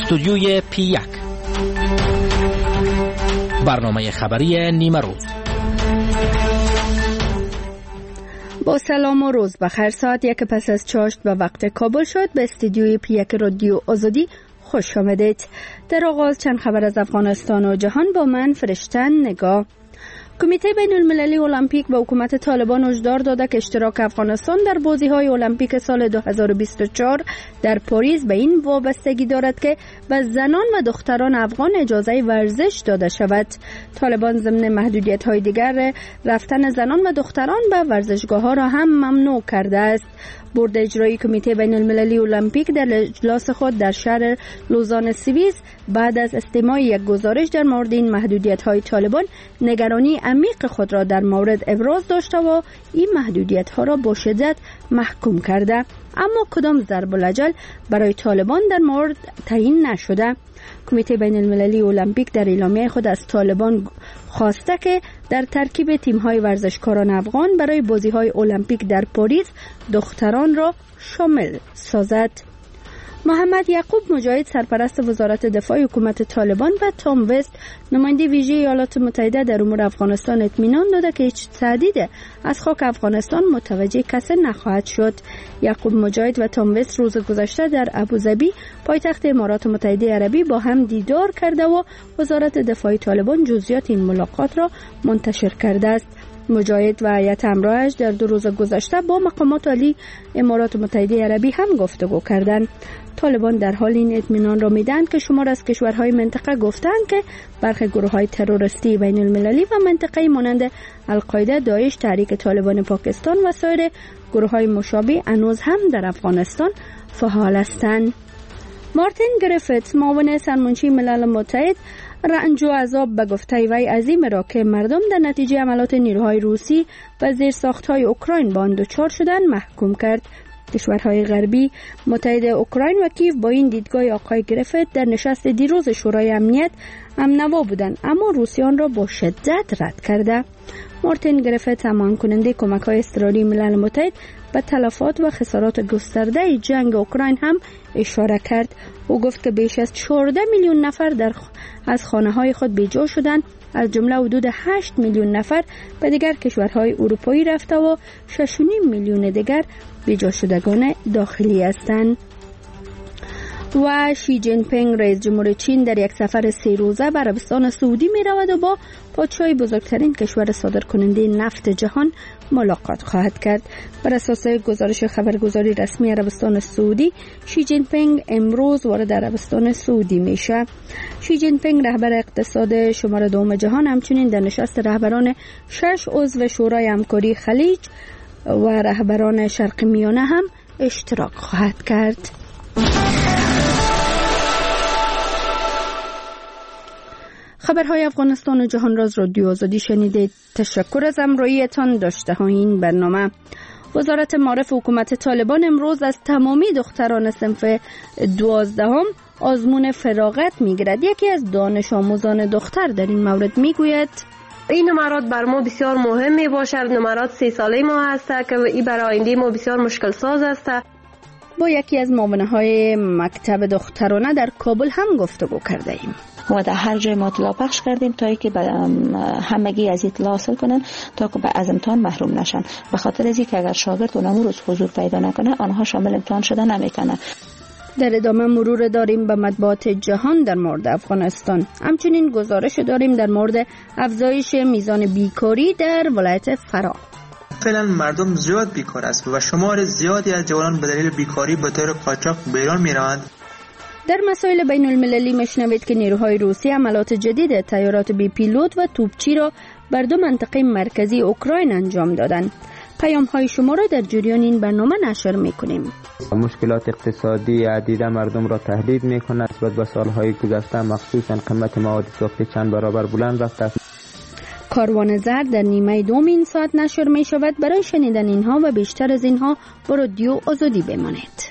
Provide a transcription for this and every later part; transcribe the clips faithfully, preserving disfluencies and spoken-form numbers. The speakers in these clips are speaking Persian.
استودیوی پی یک، برنامه خبری نیمه روز. با سلام و روز بخیر. ساعت یک پس از چاشت به وقت کابل شد. به استودیوی پی یک رادیو آزادی خوش آمدید. در آغاز چند خبر از افغانستان و جهان با من فرشتن نگاه. کمیته بین المللی المپیک به حکومت طالبان هشدار داده که اشتراک افغانستان در بازی‌های المپیک سال دو هزار و بیست و چهار در پاریس به این وابستگی دارد که به زنان و دختران افغان اجازه ورزش داده شود. طالبان ضمن محدودیت‌های دیگر رفتن زنان و دختران به ورزشگاه‌ها را هم ممنوع کرده است. بورد اجرایی کمیته بین المللی المپیک در اجلاس خود در شهر لوزان سوئیس بعد از استماع یک گزارش در مورد این محدودیت‌های طالبان نگرانی عمیق خود را در مورد ابراز داشته و این محدودیت‌ها را با شدت محکوم کرده، اما کدام ضرب الاجل برای طالبان در مورد تعیین نشده. کمیته بین المللی المپیک در اعلامیه خود از طالبان خواسته که در ترکیب تیم‌های ورزشکاران افغان برای بازی‌های المپیک در پاریس دختران را شامل سازد. محمد یعقوب مجاهد سرپرست وزارت دفاع حکومت طالبان و تام وست نماینده ویژه ایالات متحده در امور افغانستان اطمینان داده که هیچ تهدید از خاک افغانستان متوجه کسی نخواهد شد. یعقوب مجاهد و تام وست روز گذشته در ابوظبی پایتخت امارات متحده عربی با هم دیدار کرده و وزارت دفاع طالبان جزئیات این ملاقات را منتشر کرده است. مجاهد و هیئت همراهش در دو روز گذشته با مقامات عالی امارات متحده عربی هم گفتگو کردند. طالبان در حال این اطمینان را میدهند که شمار از کشورهای منطقه گفتند که برخی گروه‌های تروریستی بین المللی و منطقه‌ای مانند القاعده، داعش، تحریک طالبان پاکستان و سایر گروه‌های مشابه هنوز هم در افغانستان فعال هستند. مارتین گریفیتس معاون سرمنشی ملل متحد رنج و عذاب به گفته وی عظیم را که مردم در نتیجه عملات نیروهای روسی و زیرساخت‌های اوکراین با آن دچار شدند محکوم کرد. کشورهای غربی متحد اوکراین و کیف با این دیدگاه آقای گریفیت در نشست دیروز شورای امنیت همنوا بودند، اما روسیان را با شدت رد کرده. مارتین گریفیت همان کننده کمک‌های اضطراری ملل متحد به تلفات و خسارات گسترده جنگ اوکراین هم اشاره کرد. او گفت که بیش از چهارده میلیون نفر در از خانه‌های خود بیجا شدند، از جمله حدود هشت میلیون نفر به دیگر کشورهای اروپایی رفته و شش و نیم میلیون دیگر بیجا شدگان داخلی هستند. و شی جین پینگ رئیس جمهور چین در یک سفر سه روزه به عربستان سعودی می رود و با پادشاه بزرگترین کشور صادرکننده نفت جهان ملاقات خواهد کرد. بر اساس گزارش خبرگزاری رسمی عربستان سعودی، شی جین پینگ امروز وارد عربستان سعودی میشه. شی جین پینگ رهبر اقتصاد شماره دوم جهان همچنین در نشست رهبران شش عضو شورای همکاری خلیج و رهبران شرق میانه هم اشتراک خواهد کرد. خبرهای افغانستان و جهان راز رادیو آزادی شنیدید. تشکر از همراهیتان. داشته های این برنامه. وزارت معارف حکومت طالبان امروز از تمامی دختران صنف دوازدهم آزمون فراغت میگیرد. یکی از دانش آموزان دختر در این مورد میگوید: این نمرات بر ما بسیار مهم می باشد. نمرات سی ساله ما هست که این برای آینده ما بسیار مشکل ساز است. با یکی از معاونه های مکتب دخترانه در کابل هم گفتگو کرده ایم و در هر جای ما اطلاع پخش کردیم تا اینکه همگی از اطلاع حاصل کنن تا که از امتحان محروم نشن. به خاطر از اینکه اگر شاگرد اون روز حضور پیدا نکنه آنها شامل امتحان شده نمیکنن. در ادامه مرور داریم به مطبوعات جهان در مورد افغانستان. همچنین گزارش داریم در مورد افزایش میزان بیکاری در ولایت فراه. فعلا مردم زیاد بیکار است و شمار زیادی از جوانان به دلیل بیکاری به طور قاچاق به ایران میروند. در مسائل بین المللی مشنوید که نیروهای روسی عملات جدید طیارات بی پیلوت و توپچی را بر دو منطقه مرکزی اوکراین انجام دادند. پیام های شما را در جریان این برنامه نشر میکنیم. مشکلات اقتصادی عدیده مردم را تهدید میکند. نسبت به سالهای گذشته مخصوصا قیمت مواد ساختی چند برابر بلند رفته است. کاروان زرد در نیمه دوم این ساعت نشر می شود. برای شنیدن اینها و بیشتر از اینها با رادیو آزادی بمانید.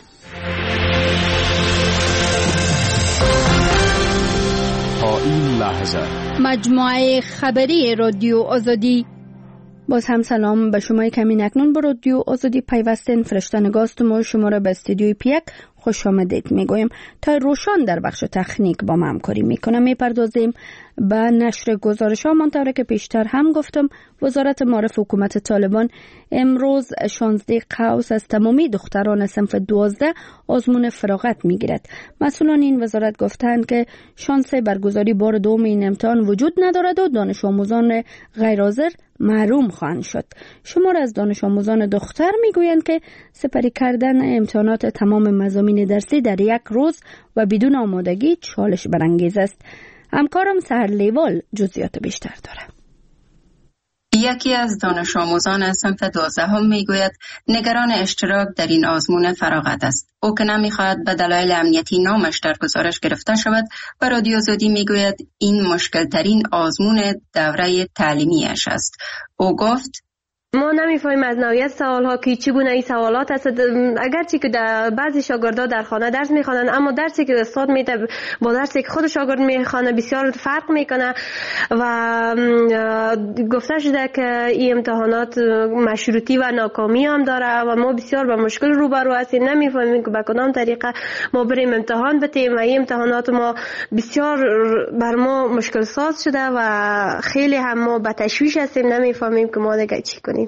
تا این لحظه مجموعه خبری رادیو آزادی باز هم سلام به شما کمین اکنون به رادیو آزادی پیوستین. فرشته نگاستم و شما را به استودیوی پیک خوش آمدید میگویم. تا روشان در بخش تکنیک با ما همکاری میکنم. میپردازیم به نشر گزارش ها. منطوره که پیشتر هم گفتم وزارت معارف حکومت طالبان امروز شانزده قوس از تمامی دختران صنف دوازده آزمون فراغت میگیرد. مسئولان این وزارت گفتند که شانس برگزاری بار دوم این امتحان وجود ندارد و دانش آموزان غیر حاضر محروم خواهند شد. شمار از دانش آموزان دختر میگویند که سپری کردن امتحانات تمام مضامین درسی در یک روز و بدون آمادگی چالش برانگیز است. همکارم سحر لیوال جزئیات بیشتر دارد. یکی از دانش آموزان صنف دوازدهم میگوید نگران اشتراک در این آزمون فراغت است. او که نمیخواهد به دلایل امنیتی نامش در گزارش گرفته شود و رادیو آزادی میگوید این مشکل ترین آزمون دوره تعلیمیش است. او گفت ما نمیفهمیم از نوعیت سوال ها که چی بونه این سوالات است. اگرچه که در بعضی شاگردا در خانه درس میخوانند اما درسی که استاد میده با درسی که خود شاگرد میخوانه بسیار فرق میکنه و گفته شده که این امتحانات مشروطی و ناکامی هم داره و ما بسیار با مشکل روبرو هستیم. نمیفهمیم که به کدام طریقه ما بریم امتحان بدیم و این امتحانات ما بسیار بر ما مشکل ساز شده و خیلی هم ما به تشویش هستیم. نمیفهمیم که ما دیگه چی کنیم.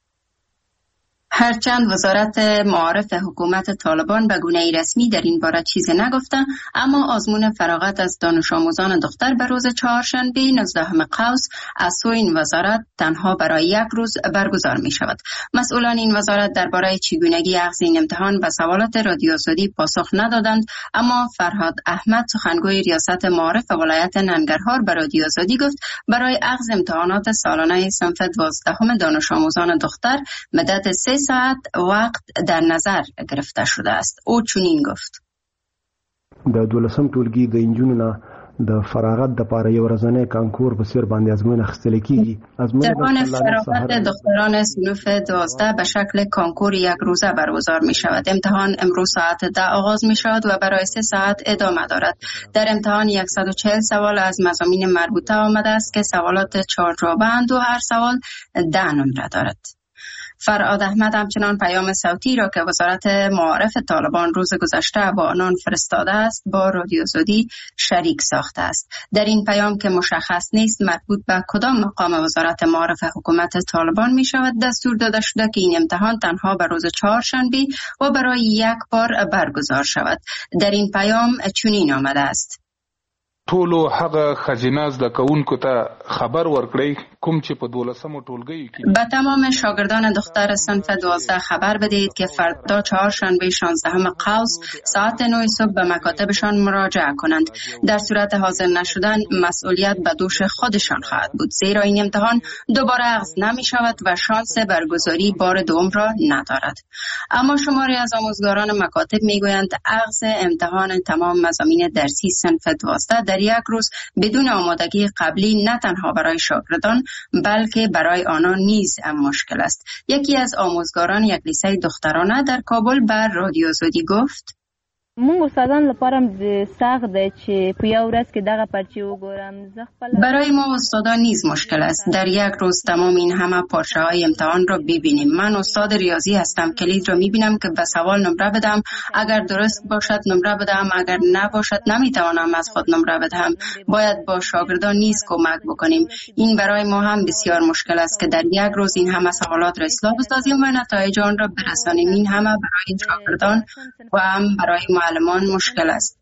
هرچند وزارت معارف حکومت طالبان به گونه‌ای رسمی در این باره چیزی نگفته، اما آزمون فراغت از دانش آموزان دختر به روز چهارشنبه نوزدهم قوس از سوی این وزارت تنها برای یک روز برگزار می شود. مسئولان این وزارت درباره چگونگی اخذ این امتحان به سوالات رادیو آزادی پاسخ ندادند، اما فرهاد احمد سخنگوی ریاست معارف ولایت ننگرهار به رادیو آزادی گفت برای اخذ امتحانات سالانه صنف دوازدهم دانش آموزان دختر مدت سه ساعت وقت در نظر گرفته شده است. او چنین گفت: د دولسم ټولګي د انجونو نه د فراغت د پاره یو ورځنی کانکور په سر باندې ازموینه اخیستل کیږي. ازموینه فراغت دختران صنف دوازده به شکل کانکور یک روزه برگزار می شود. امتحان امروز ساعت ده آغاز می شود و برای سه ساعت ادامه دارد. در امتحان صد و چهل سوال از مضامین مربوطه آمده است که سوالات چهار جوابند و هر سوال ده نمره دارد. فرهاد احمد همچنان پیام صوتی را که وزارت معارف طالبان روز گذشته با آنان فرستاده است با رادیو آزادی شریک ساخته است. در این پیام که مشخص نیست مربوط به کدام مقام وزارت معارف حکومت طالبان می شود، دستور داده شده که این امتحان تنها به روز چهارشنبه و برای یک بار برگزار شود. در این پیام چنین آمده است: ټولو هغه خزینه زده کوونکو ته خبر ورکړئ کوم چې په دولسمو ټولګیو کې به تمام شاگردان دختر صنف دوازده خبر بدهید که فردا چهارشنبه شانزدهم قوس ساعت نه صبح به مکاتبشان مراجعه کنند. در صورت حاضر نشدن مسئولیت به دوش خودشان خواهد بود، زیرا این امتحان دوباره اخذ نمی شود و شانس برگزاری بار دوم را ندارد. اما شماری از آموزگاران مکاتب می گویند اخذ امتحان تمام مضامین درسی صنف دوازده در یک روز بدون آمادگی قبلی نه تنها برای شاگردان بلکه برای آنان نیز مشکل است. یکی از آموزگاران یک لیسه دخترانه در کابل بر رادیو آزادی گفت: مونږ استادان لپاره سخت دی چې په یو ورځ کې دغه پرچې وګورم. زه خپل برای ما استادان نیز مشکل است در یک روز تمام این همه پارچه های امتحان را ببینیم. من استاد ریاضی هستم، کلید را میبینم که به سوال نمره بدم، اگر درست باشد نمره بدم، اگر نباشد نمیتوانم از خود نمره بدهم. باید با شاگردان نیز کمک بکنیم. این برای ما هم بسیار مشکل است که در یک روز این همه سوالات را اصلاح بسازیم و نتایج آن را برسانیم. این همه برای شاگردان و هم برای معلمان مشکل است.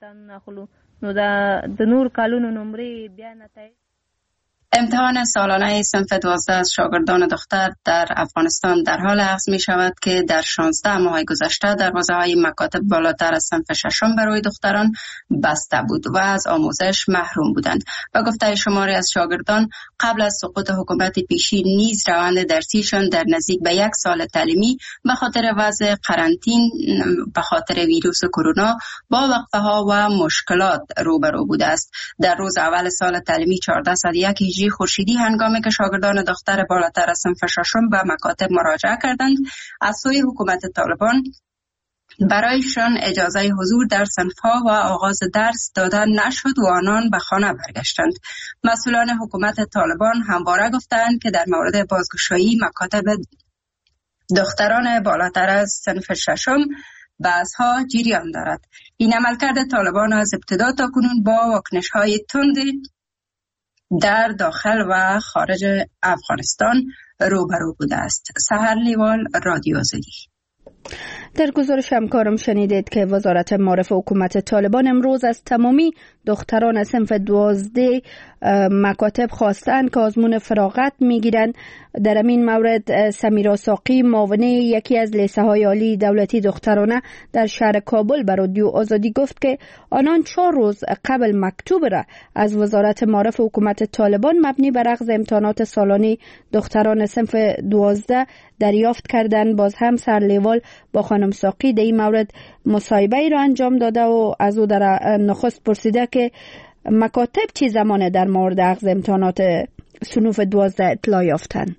امتحان سالانه صنف دوازده از شاگردان دختر در افغانستان در حال اخذ می شود که در شانزده ماه گذشته دروازه های مکاتب بالاتر از صنف ششم برای دختران بسته بود و از آموزش محروم بودند. و گفته شماری از شاگردان قبل از سقوط حکومت پیشی نیز روند درسیشان در نزدیک به یک سال تعلیمی به خاطر وضع قرنطین به خاطر ویروس کرونا با وقفه ها و مشکلات روبرو بوده است. در روز اول سال تعلیمی چهارصد و یک هجری خورشیدی هنگامی که شاگردان دختر بالاتر از صنف ششم به مکاتب مراجعه کردند، از سوی حکومت طالبان برایشان اجازه حضور در صنف‌ها و آغاز درس داده نشد و آنان به خانه برگشتند. مسئولان حکومت طالبان همواره گفتند که در مورد بازگشایی مکاتب دختران بالاتر از صنف ششم بحث‌ها جریان دارد. این عملکرد طالبان از ابتدا تا کنون با واکنش‌های تند در داخل و خارج افغانستان روبرو بوده است. سحر لیوال، رادیو آزادی. در گزارش همکارم شنیدید که وزارت معارف حکومت طالبان امروز از تمامی دختران صنف دوازده مکاتب خواستند که آزمون فراغت میگیرند. در این مورد سمیرا ساقی، معاون یکی از لیسه های عالی دولتی دخترانه در شهر کابل به رادیو آزادی گفت که آنان چهار روز قبل مکتوب را از وزارت معارف حکومت طالبان مبنی بر اخذ امتحانات سالانه دختران صنف دوازده دریافت کردند. باز هم سرلیوال با خانم ساقی در این مورد مصاحبه را انجام داده و از او در نخست پرسیده که مکاتب چه زمانه در مورد اخذ امتحانات صنف دوازده اطلاع یافتند.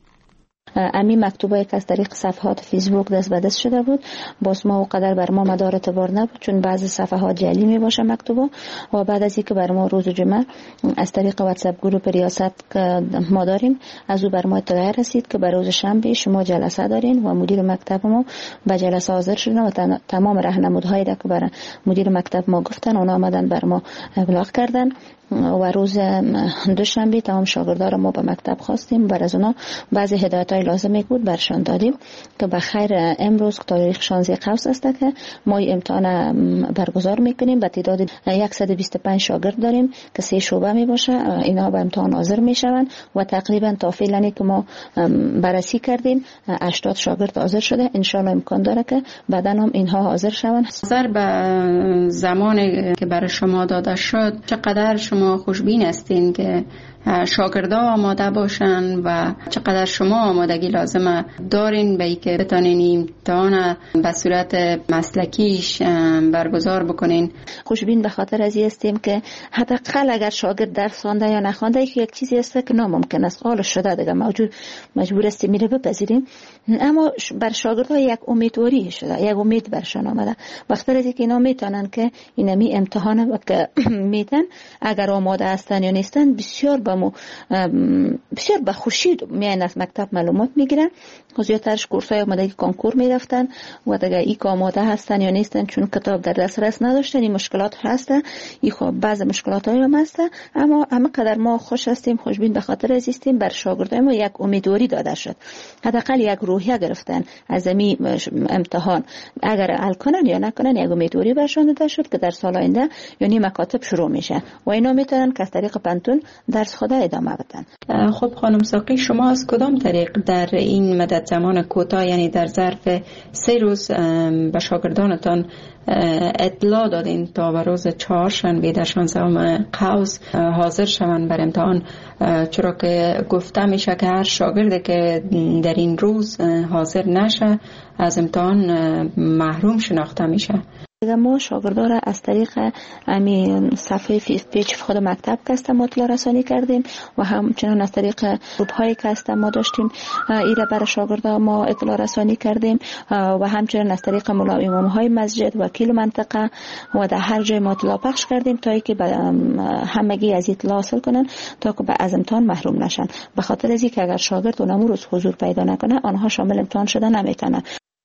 امی مکتوبایی که از طریق صفحات فیسبوک دست به دست شده بود، باز ما اونقدر بر ما مدار اعتبار نبود، چون بعضی صفحات جعلی می باشه مکتوبا. و بعد از اینکه بر ما روز جمعه از طریق واتساپ گروپ ریاست که ما داریم، از او بر ما اطلاع رسید که بر روز شنبه شما جلسه دارین و مدیر مکتب ما به جلسه حاضر شدن و تمام راهنمودهایی که بر مدیر مکتب ما گفتن اونا آمدن بر ما ابلاغ کردن. و روز دوشنبه تمام شاگردان ما به مکتب خواستیم، بر از اونا بعضی هدایت‌های لازمی بود برشان دادیم که بخیر امروز تاریخ شانزده قوس است که ما امتحان برگزار میکنیم. به تعداد صد و بیست و پنج شاگرد داریم که سه شعبه می باشه، اینا به امتحان حاضر میشوند و تقریبا تا فعلا که ما بررسی کردیم هشتاد شاگرد حاضر شده. ان شاء الله امکان داره که بعدا هم اینها حاضر شوند. نظر به زمانی که برای شما داده شد، چقدر شما خوشبین هستین که شاگردا آماده باشن و چقدر شما آمادگی لازمه دارین به اینکه بتونین امتحان به صورت مسلکیش برگزار بکنین؟ خوشبین به خاطر از این هستیم که حداقل اگر شاگرد درس خوانده یا نخوانده یک چیزی است که ناممکن است، حال شده دیگه موجود مجبور هستیم میره بپذیریم، اما بر شاگردها یک امیدواری شده، یک امید برشان آمده. وقتی از اینکه اینا میتونن که اینمی امتحان که میتن اگر آماده هستن یا نیستن، بسیار با مو بسیار با خوشی میان از مکتب معلومات میگیرن. زیادترش کورسای آمادگی کنکور میرفتن و دیگه ای که آماده هستن یا نیستن چون کتاب در دسترس نداشتن، این مشکلات هسته، این خب بعض مشکلات های هم هسته. اما همه قدر ما خوش هستیم، خوشبین به خاطر از هستیم بر شاگردای ما یک امیدواری داده شد، حداقل یک روحیه گرفتن از می امتحان، اگر حل کنن یا نکنن یک امیدواری برشان داده شد که در سال آینده یعنی مکاتب شروع میشه و اینا میتونن که از طریق پنتون درس خود ادامه بدن. خب خانم ساقی، شما از کدام طریق در این مدت زمان کوتاه، یعنی در ظرف سه روز، به شاگردانتان اطلاع دادین تا به روز چهارشنبه در شانزدهم قوس حاضر شوند بر امتحان؟ چرا که گفته میشه که هر شاگردی که در این روز حاضر نشه از امتحان محروم شناخته میشه. ما شاگردان را از طریق امی صفحه پیج خود مکتب که است ما اطلاع رسانی کردیم و همچنان از طریق گروپ هایی که است ما داشتیم ای را برای شاگردان ما اطلاع رسانی کردیم و همچنان از طریق مولای امام های مسجد وکیل منطقه و در هر جای ما اطلاع پخش کردیم تا اینکه همگی از اطلاع حاصل کنن تا که از امتحان محروم نشن. به خاطر از اینکه اگر شاگرد اون روز حضور پیدا نکنه آنها شامل امتحان شدن نمیکنه.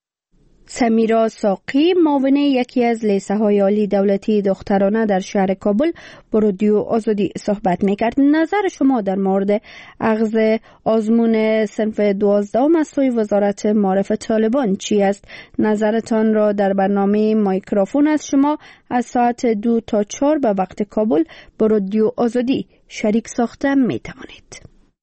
سمیرا ساقی، معاون یکی از لیسه های عالی دولتی دخترانه در شهر کابل با رادیو آزادی صحبت میکرد. نظر شما در مورد اخذ آزمون صنف دوازدهم از سوی وزارت معارف طالبان چی است؟ نظرتان را در برنامه مایکروفون از شما از ساعت دو تا چهار به وقت کابل با رادیو آزادی شریک ساخته میتوانید.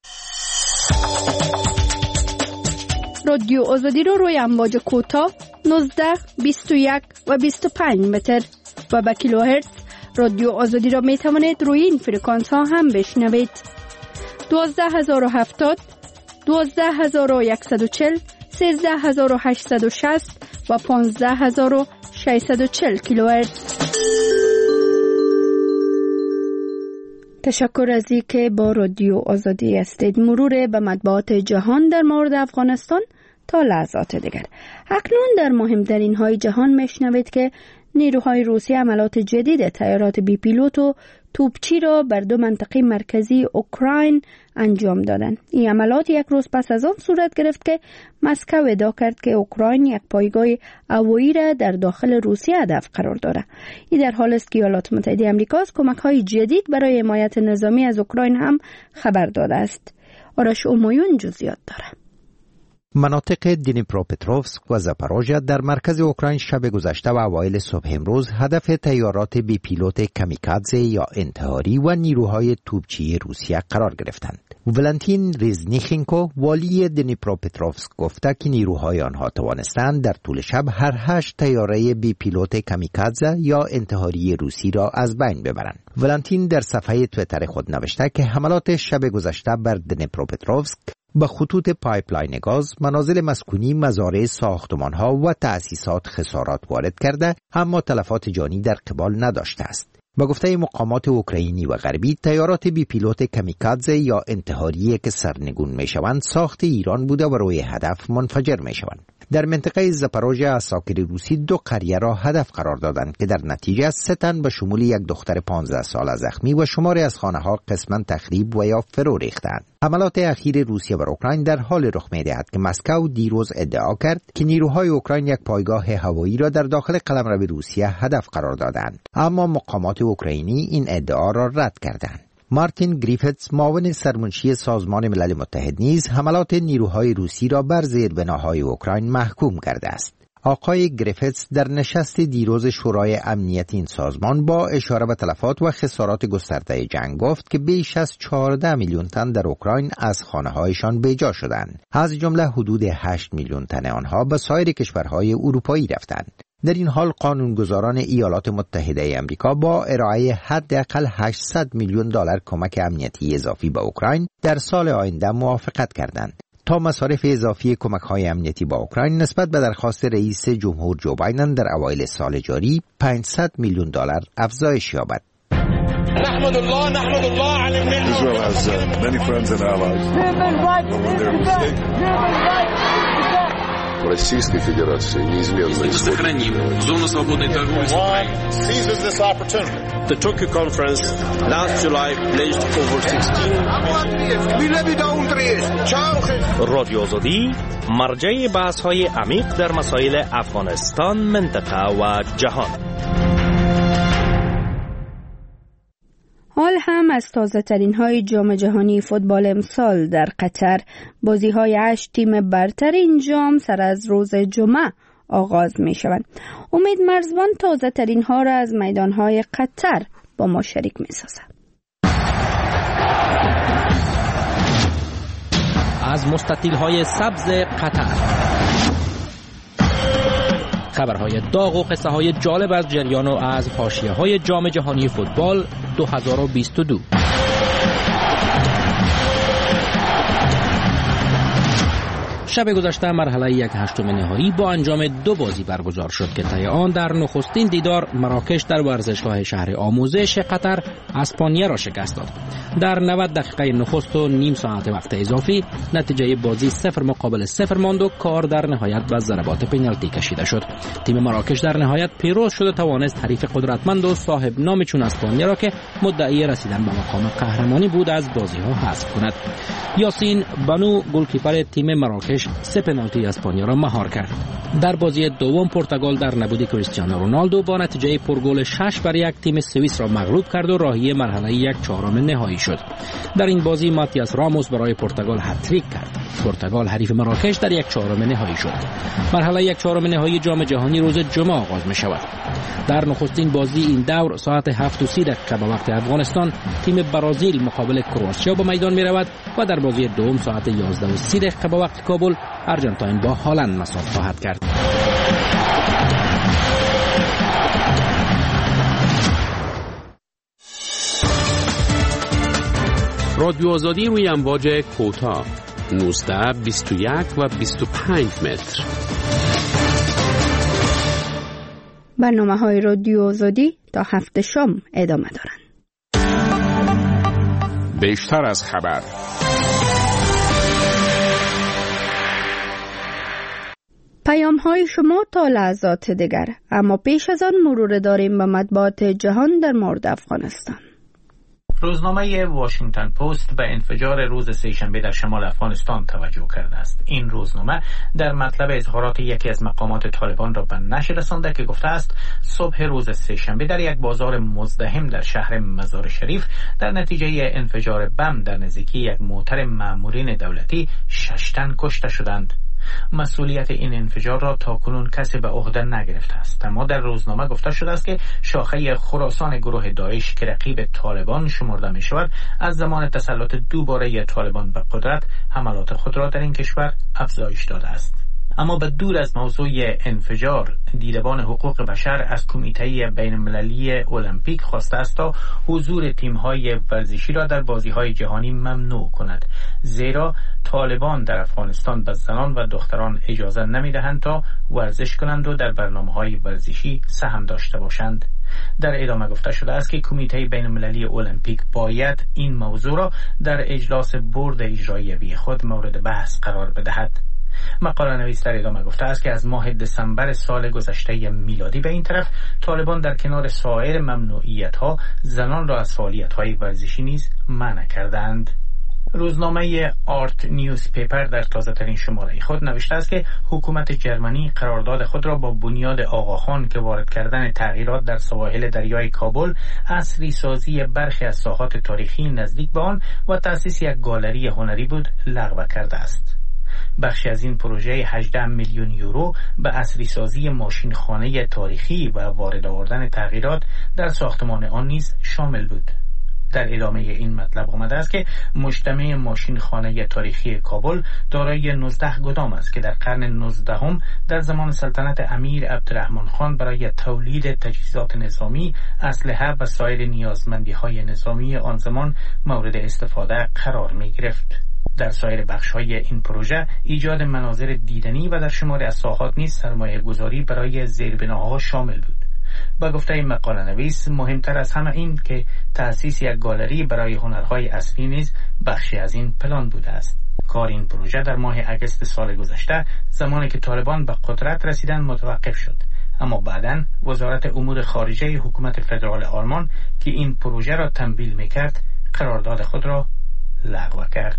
رادیو آزادی رو روی امواج کوتاه نوزده، بیست و یک و بیست و پنج متر و به کیلوهرتز رادیو آزادی را می توانید روی این فرکانس ها هم بشنوید. دوازده هزار و هفتاد، دوازده هزار و صد و چهل، سیزده هزار و هشتصد و شصت و پانزده هزار و ششصد و چهل کیلوهرتز. تشکر از اینکه با رادیو آزادی هستید. مرور به مطبوعات جهان در مورد افغانستان تا لحظات دیگر. اکنون در مهمترین های جهان میشنوید که نیروهای روسی عملات جدید طیارات بی پیلوت و توپچی را بر دو منطقه مرکزی اوکراین انجام دادند. این عملات یک روز پس از آن صورت گرفت که مسکو ادعا کرد که اوکراین یک پایگاه هوایی را در داخل روسیه هدف قرار داده. این در حالی است که ایالات متحده آمریکا از کمک‌های جدید برای حمایت نظامی از اوکراین هم خبر داده است. آرش اومایون جزئیات داره. مناطق دنیپروپتروفسک و زاپاروژیا در مرکز اوکراین شب گذشته و اوایل صبح امروز هدف طیارات بی پیلوت کامیکادزه یا انتحاری و نیروهای توپچی روسیه قرار گرفتند. ولنتین ریزنیخنکو والی دنیپروپتروفسک گفته که نیروهای آنها توانستند در طول شب هر هشت طیاره بی پیلوت کامیکادزه یا انتحاری روسی را از بین ببرند. ولنتین در صفحه تویتر خود نوشته که حملات شب گذشته بر دنیپروپتروفسک به خطوط پایپلاین گاز، منازل مسکونی، مزارع، ساختمان‌ها و تأسیسات خسارات وارد کرده، اما تلفات جانی در قبال نداشته است. با گفته مقامات اوکراینی و غربی، طیارات بی پیلوت کامیکادزه یا انتحاری که سرنگون میشوند ساخت ایران بوده و روی هدف منفجر میشوند. در منطقه زاپاروژیا عساکر روسی دو قریه را هدف قرار دادند که در نتیجه سه تن به شمول یک دختر پانزده ساله زخمی و شماری از خانه‌ها قسماً تخریب و یا فرو ریختند. حملات اخیر روسیه بر اوکراین در حال رخ می‌دهد که مسکو دیروز ادعا کرد که نیروهای اوکراین یک پایگاه هوایی را در داخل قلمرو روسیه هدف قرار دادند، اما مقامات اوکراینی این ادعا را رد کردند. مارتین گریفتس معاون سرمنشی سازمان ملل متحد نیز حملات نیروهای روسی را بر زیربناهای اوکراین محکوم کرده است. آقای گریفتس در نشست دیروز شورای امنیت این سازمان با اشاره به تلفات و خسارات گسترده جنگ گفت که بیش از چهارده میلیون تن در اوکراین از خانه‌هایشان بیجا شدند. از جمله حدود هشت میلیون تن آنها به سایر کشورهای اروپایی رفتند. در این حال قانونگذاران ایالات متحده آمریکا با ارائه حداقل هشتصد میلیون دلار کمک امنیتی اضافی به اوکراین در سال آینده موافقت کردند تا مصارف اضافی کمک‌های امنیتی با اوکراین نسبت به درخواست رئیس جمهور جو بایدن در اوایل سال جاری پانصد میلیون دلار افزایش یابد. نحمد الله نحمد الله علی الملل. Israel has uh, many friends and allies. When they're mistaken. Российской Федерации неизменно сохраним зону свободной торговли с Украиной. Seizes this opportunity. The Tokyo conference last July pledged over sixteen رادیو آزادی مرجع بحث‌های عمیق در مسائل افغانستان، منطقه و جهان. حال هم از تازه ترین های جام جهانی فوتبال امسال در قطر، بازی های هشت تیم برتر این جام سر از روز جمعه آغاز می شوند. امید مرزبان تازه ترین ها را از میدان های قطر با ما شریک می سازد. از مستطیل های سبز قطر خبرهای داغ و قصه های جالب از جریان و از حاشیه های جام جهانی فوتبال دو هزار و بیست و دو. شب گذشته مرحله یک هشتم نهایی با انجام دو بازی برگزار شد که طی آن در نخستین دیدار مراکش در ورزشگاه شهر آموزش قطر اسپانیا را شکست داد. در نود دقیقه نخست و نیم ساعت وقت اضافی نتیجه بازی صفر مقابل صفر ماند و کار در نهایت به ضربات پنالتی کشیده شد. تیم مراکش در نهایت پیروز شد و توانست حریف قدرتمند و صاحب نام چون اسپانیا را که مدعی رسیدن به مقام قهرمانی بود از بازی ها حذف کند. یاسین بانو گلکیپر تیم مراکش سه پنالتی اسپانیا را مهار کرد. در بازی دوم پرتغال در نبود کریستیانو رونالدو با نتیجه پرگل شش بر یک تیم سوئیس را مغلوب کرد و راهی مرحله یک چهارم نهایی شد. در این بازی ماتیاس راموس برای پرتغال هتریک کرد. پرتغال حریف مراکش در یک چهارم نهایی شد. مرحله یک چهارم نهایی جام جهانی روز جمعه آغاز می شود. در نخستین بازی این دور ساعت هفت و سی دقیقه به وقت افغانستان تیم برزیل مقابل کرواتیا به میدان می رود و در بازی دوم ساعت یازده و سی دقیقه به وقت کابل ارژانتین با هلند مساوی خواهد کرد. رادیو آزادی روی امواج کوتاه نوزده، بیست و یک و بیست و پنج متر. برنامه های رادیو آزادی تا هفته شام ادامه دارند. بیشتر از خبر پیام های شما تا لحظات دیگر، اما پیش از آن مرور داریم به مطبوعات جهان در مورد افغانستان. روزنامه واشنگتن پست به انفجار روز سه‌شنبه در شمال افغانستان توجه کرده است. این روزنامه در مطلب اظهارات یکی از مقامات طالبان را به نشر رسانده که گفته است صبح روز سه‌شنبه در یک بازار مزدحم در شهر مزار شریف در نتیجه انفجار بم در نزدیکی یک موتر مامورین دولتی شش تن کشته شدند. مسئولیت این انفجار را تاکنون کسی به عهده نگرفته است، اما در روزنامه گفته شده است که شاخه خراسان گروه داعش که رقیب طالبان شمرده می شود از زمان تسلط دوباره طالبان به قدرت حملات خود را در این کشور افزایش داده است. اما به دور از موضوع انفجار، دیدبان حقوق بشر از کمیته بین المللی المپیک خواسته است تا حضور تیم‌های ورزشی را در بازی‌های جهانی ممنوع کند، زیرا طالبان در افغانستان به زنان و دختران اجازه نمی‌دهند تا ورزش کنند و در برنامه‌های ورزشی سهم داشته باشند. در ادامه گفته شده است که کمیته بین المللی المپیک باید این موضوع را در اجلاس بورد اجرایی خود مورد بحث قرار بدهد. مقاله نویس در ادامه گفته است که از ماه دسامبر سال گذشته میلادی به این طرف طالبان در کنار سایر ممنوعیت‌ها زنان را از فعالیت‌های ورزشی نیز منع کردند. روزنامه آرت نیوز پیپر در تازه ترین شماره خود نوشته است که حکومت جرمنی قرارداد خود را با بنیاد آقاخان که وارد کردن تغییرات در سواحل دریای کابل، عصری سازی برخی از ساحات تاریخی نزدیک به آن و تأسیس یک گالری هنری بود لغو کرده است. بخشی از این پروژه هجده میلیون یورو به عصری سازی ماشین خانه تاریخی و وارد آوردن تغییرات در ساختمان آن نیز شامل بود. در ادامه این مطلب آمده است که مجتمع ماشین خانه تاریخی کابل دارای نوزده گدام است که در قرن نوزدهم در زمان سلطنت امیر عبدالرحمن خان برای تولید تجهیزات نظامی، اسلحه و سایر نیازمندی‌های نظامی آن زمان مورد استفاده قرار می گرفت. در سایر بخش‌های این پروژه ایجاد مناظر دیدنی و در شماری از ساحات نیز سرمایه گذاری برای زیربناها شامل بود. با گفته مقاله نویس، مهمتر از همه این که تأسیس یک گالری برای هنرهای اصلی نیز بخشی از این پلان بوده است. کار این پروژه در ماه اگست سال گذشته زمانی که طالبان به قدرت رسیدن متوقف شد، اما بعداً وزارت امور خارجه حکومت فدرال آلمان که این پروژه را تمویل می‌کرد قرارداد خود را لغو کرد.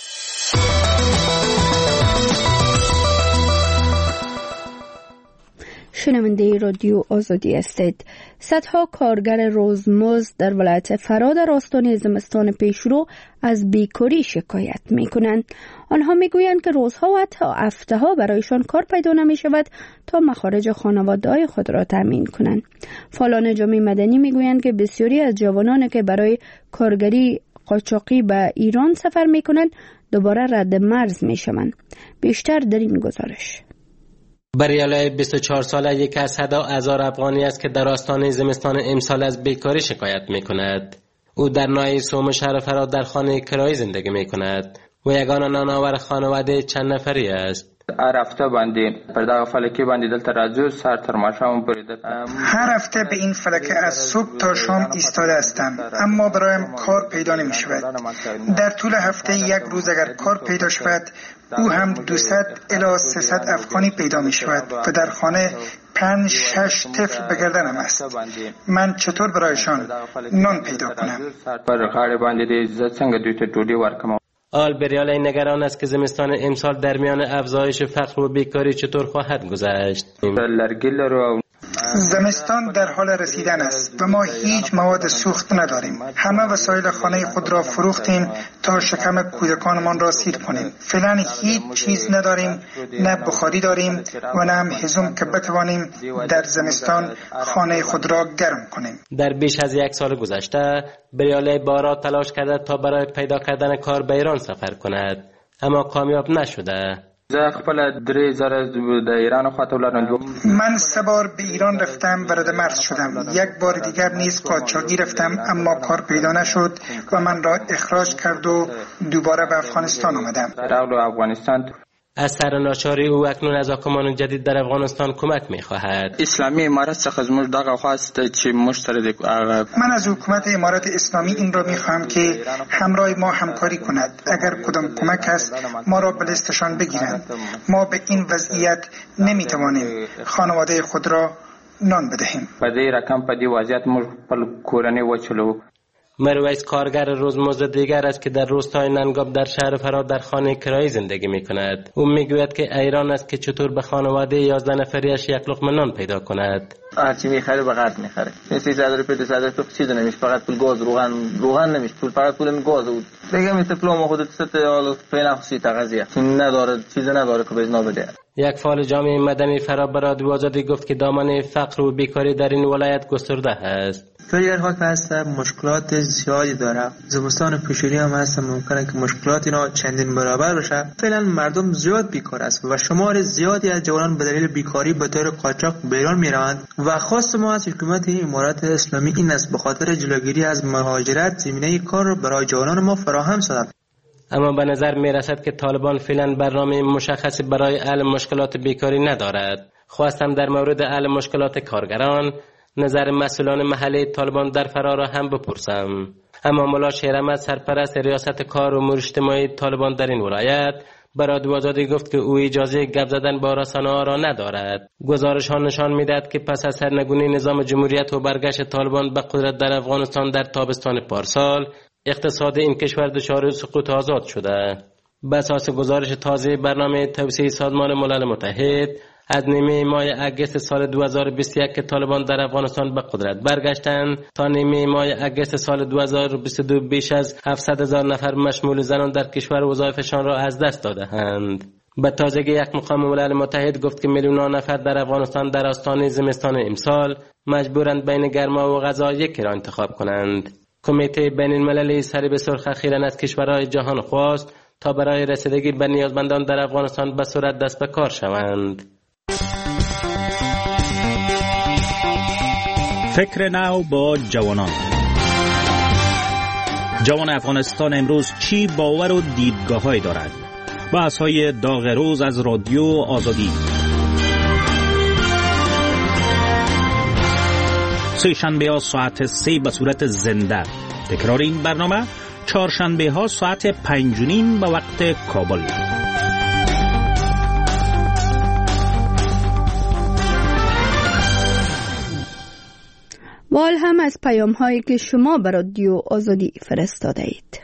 شنونده رادیو آزادی هستید. صدها کارگر روزمزد در ولایت فرا در آستانه زمستان پیشرو از بیکاری شکایت می کنند. آنها می گویند که روزها و حتی هفته ها برایشان کار پیدا نمی شود تا مخارج خانواده خود را تامین کنند. فعالان جامعه مدنی می گویند که بسیاری از جوانان که برای کارگری قاچاقی به ایران سفر می کنند دوباره رد مرز می شوند. بیشتر در این گزارش. بریاله بیست و چهار ساله یک از صدا هزار افغانی است که در آستانه زمستان امسال از بیکاری شکایت می کند. او در ناحیه سوم شهر فرا در خانه کرایی زندگی می کند و یگانه نانآور خانواده چند نفری است. هر هفته باندې پر دغه فلکه باندې دلته راځو، سر تر ماښام پورې. هر هفته به این فلکه از صبح تا شام ایستاده هستم، اما برایم کار پیدا نمی شود. در طول هفته یک روز اگر کار پیدا شود، او هم دویست الی سیصد افغانی پیدا می شود و در خانه پنج شش طفل به گردنم است. من چطور برایشان نان پیدا کنم؟ پر غاړه باندې ز څنګه دوی ته ډوډۍ ورکوم؟ آلبریال نگران است که زمستان امسال در میان افزایش فقر و بیکاری چطور خواهد گذشت. زمستان در حال رسیدن است و ما هیچ مواد سوخت نداریم. همه وسایل خانه خود را فروختیم تا شکم کودکانمان را سیر کنیم. فعلا هیچ چیز نداریم، نه بخاری داریم و نه هم هزوم که بتوانیم در زمستان خانه خود را گرم کنیم. در بیش از یک سال گذشته بریاله بارا تلاش کرده تا برای پیدا کردن کار به ایران سفر کند، اما کامیاب نشده. من سه بار به ایران رفتم و رد مرز شدم. یک بار دیگر نیز قاچاقی رفتم، اما کار پیدا نشد و من را اخراج کرد و دوباره به افغانستان آمدم. از سرناچاری او اکنون از حاکمان جدید در افغانستان کمک می‌خواهد. اسلامی امارت څخه زموږ دغه خواست چې موږ سره د من از حکومت امارت اسلامی این را می‌خواهم که همراه ما همکاری کند. اگر کدام کمک است ما را به لیستشان بگیرند. ما به این وضعیت نمی‌توانیم خانواده خود را نان بدهیم. په دې رقم په دې وضعیت موږ خپل کورنۍ وچلو. مرویس کارگر روزمزد دیگر است که در روستای ننگاب در شهر فرا در خانه کرایی زندگی می کند. او می گوید که ایران است که چطور به خانواده یازده نفریش یک لقمه نان پیدا کند. هرچی میخره به قد میخره. سیصد روپیه دویست روپیه چیزی نمیشه، فقط پول گاز روغن روغن نمیشه، پول فقط پول گاز بود. دیگه مثل پلوم خودت ست حالا فعلا خصوصی تقاضیه. چون نداره چیزی نداره که بزنا بده. یک فعال جامعه مدنی فرا به رادیو آزادی گفت که دامنه فقر و بیکاری در این ولایت گسترده است. کلیرها که هست مشکلات زیادی داره. زمستان پیشری هم هست، ممکنه که مشکلات اینا چندین برابر بشه. فعلا مردم زیاد بیکار است و شمار زیادی از جوانان به دلیل بیکاری به طور قاچاق به ایران میروند و خواست ما از حکومت امارات اسلامی این است به خاطر جلوگیری از مهاجرت زمینه کار را برای جوانان ما فراهم سازد. اما به نظر می رسد که طالبان فعلا برنامه مشخصی برای حل مشکلات بیکاری ندارد. خواستم در مورد حل مشکلات کارگران نظر مسئولان محلی طالبان در فرا را هم بپرسم. اما مولا شیرآحمد سرپرست ریاست کار و امور اجتماعی طالبان در این ولایت به رادیو آزادی گفت که او اجازه گپ زدن با رسانه‌ها را ندارد. گزارش ها نشان می‌دهد که پس از سرنگونی نظام جمهوریت و برگشت طالبان به قدرت در افغانستان در تابستان پارسال، اقتصاد این کشور دچار سقوط آزاد شده. بر اساس گزارش تازه برنامه توسعه سازمان ملل متحد از نیمه ماه اگست سال دو هزار و بیست و یک که طالبان در افغانستان به قدرت برگشتند تا نیمه ماه اگست سال دو هزار و بیست و دو بیش از هفتصد هزار نفر مشمول زنان در کشور وظایفشان را از دست داده‌اند. به تازگی یک مقام ملل متحد گفت که میلیون‌ها نفر در افغانستان در آستانه زمستان امسال مجبورند بین گرما و غذا یکی را انتخاب کنند. کمیته بین المللی صلیب سرخ اخیراً از کشورهای جهان خواست تا برای رسیدگی به نیازمندان در افغانستان به صورت دست به کار شوند. فکر نو با جوانان. جوان افغانستان امروز چی باور و دیدگاه‌هایی دارد؟ بحث‌های داغ روز از رادیو آزادی. سه شنبه ها ساعت سه به صورت زنده. تکرار این برنامه چهارشنبه ها ساعت پنج و نیم به وقت کابل. وال هم از پیام هایی که شما به رادیو آزادی فرستاده اید.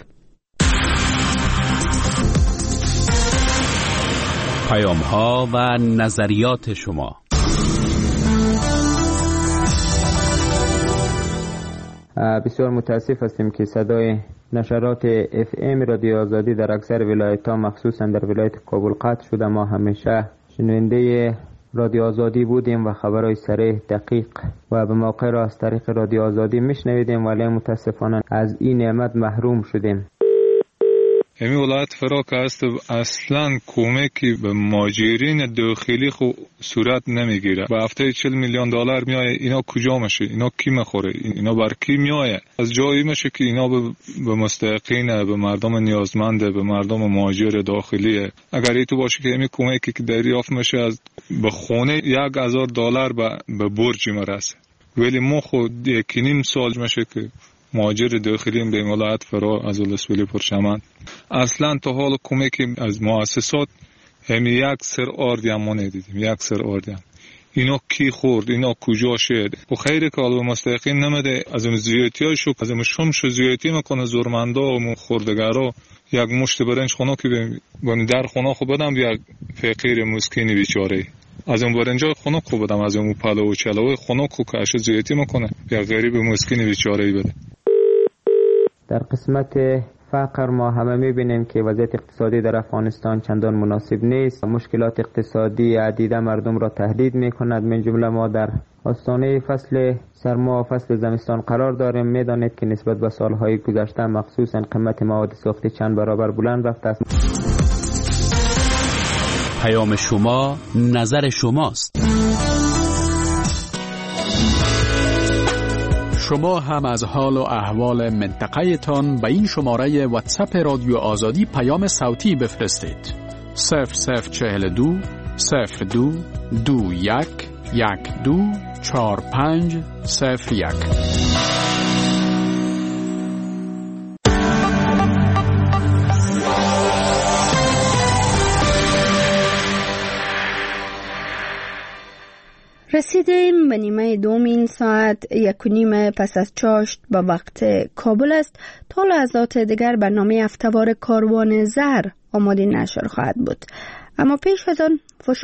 پیام ها و نظریات شما. بسیار متاسف هستیم که صدای نشرات اف ام رادیو آزادی در اکثر ولایت ها مخصوصا در ولایت کابل قطع شده. ما همیشه شنونده رادیو آزادی بودیم و خبرهای صریح دقیق و به موقع را از طریق رادیو آزادی میشنویدیم، ولی متاسفانه از این نعمت محروم شدیم. همین ولایت فرا که است اصلا کمکی به مهاجرین داخلی خو صورت نمیگیره. به هفته چهل میلیون دلار میایه، اینا کجا میشه؟ اینا کی میخوره؟ اینا بر کی میایه؟ از جایی میشه که اینا به, به مستحقین، به مردم نیازمند، به مردم مهاجر داخلیه. اگر ایتو باشه که همین کمکی که دریافت میشه از به خونه یک هزار دلار به, به برج میرسه، ولی ما خود یکی نیم سال میشه که مهاجر داخلی به ولایت فرا از ولسوالی پرچمن اصلا تا حال کمکی از مؤسسات همی یک سر آردی هم ما ندیدیم. یک سر آردی هم اینا کی خورد؟ اینا کجا شد؟ و خیلی که به مستحقین نمیده. از اون زیادی هایشو از اون شمشو زیادی میکنه زورمندا و خوردگارا. یک مشت برنج خونه که بانی در خونه خو بدم یک فقیر مسکینی بیچاره، از اون برنجای خونه خو بدم، از اون پلو و چلوی خونه خو که اش زیادی میکنه یک غریب مسکینی بیچاره بده. در قسمت فقر ما همه میبینیم که وضعیت اقتصادی در افغانستان چندان مناسب نیست. مشکلات اقتصادی عدیده مردم را تهدید میکند. من جمله ما در آستانه فصل سرما و فصل زمستان قرار داریم. میدانید که نسبت به سالهای گذشته مخصوصا قیمت مواد ساختی چند برابر بلند رفته است. پیام شما نظر شماست. شما هم از حال و احوال منطقه تان به این شماره واتساپ رادیو آزادی پیام صوتی بفرستید. صفر صفر چهل دو صفر دو دو یک یک دو چهار پنج صفر یک. رسیدیم به نیمه دومین ساعت یک و نیم پس از چاشت به وقت کابل است. تا لحظات دیگر برنامه هفته‌وار کاروان زهر آماده نشر خواهد بود، اما پیش از آن